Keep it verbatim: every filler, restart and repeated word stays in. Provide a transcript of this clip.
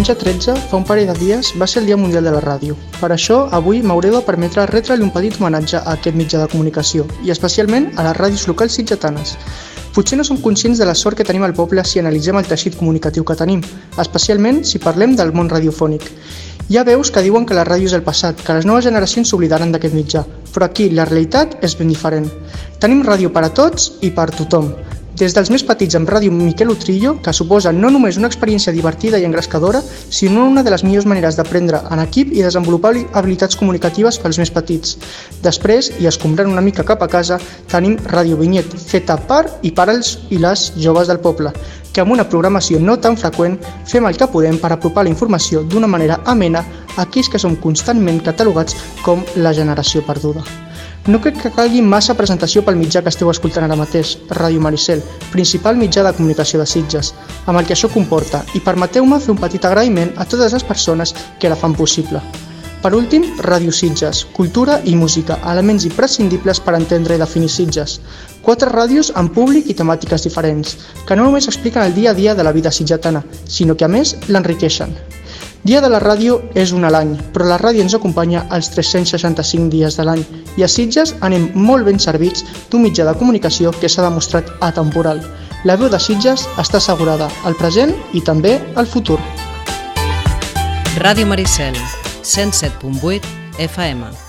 diumenge tretze, fa un parell de dies, va ser el Dia Mundial de la Ràdio. Per això, avui m'hauré de permetre retre-li un petit homenatge a aquest mitjà de comunicació, i especialment a les ràdios locals sitgetanes. Potser no som conscients de la sort que tenim al poble si analitzem el teixit comunicatiu que tenim, especialment si parlem del món radiofònic. Hi ha veus que diuen que la ràdio és el passat, que les noves generacions s'oblidaran d'aquest mitjà, però aquí la realitat és ben diferent. Tenim ràdio per a tots i per tothom. Des dels més petits amb Ràdio Miquel Utrillo, que suposa no només una experiència divertida i engrescadora, sinó una de les millors maneres d'aprendre en equip i desenvolupar habilitats comunicatives pels més petits. Després, i escombrant una mica cap a casa, tenim Ràdio Vinyet, feta per i per als i les joves del poble, que amb una programació no tan freqüent fem el que podem per apropar la informació d'una manera amena a aquells que som constantment catalogats com la generació perduda. No crec que calgui massa presentació pel mitjà que esteu escoltant ara mateix, Ràdio Maricel, principal mitjà de comunicació de Sitges, amb el que això comporta, i permeteu-me fer un petit agraïment a totes les persones que la fan possible. Per últim, Ràdio Sitges, cultura i música, elements imprescindibles per entendre i definir Sitges. Quatre ràdios amb públic i temàtiques diferents, que no només expliquen el dia a dia de la vida sitgetana, sinó que a més l'enriqueixen. Dia de la ràdio és un a l'any, però la ràdio ens acompanya els tres-cents seixanta-cinc dies de l'any i a Sitges anem molt ben servits d'un mitjà de comunicació que s'ha demostrat atemporal. La veu de Sitges està assegurada al present i també al futur. Ràdio Maricel, cent set punt vuit F M.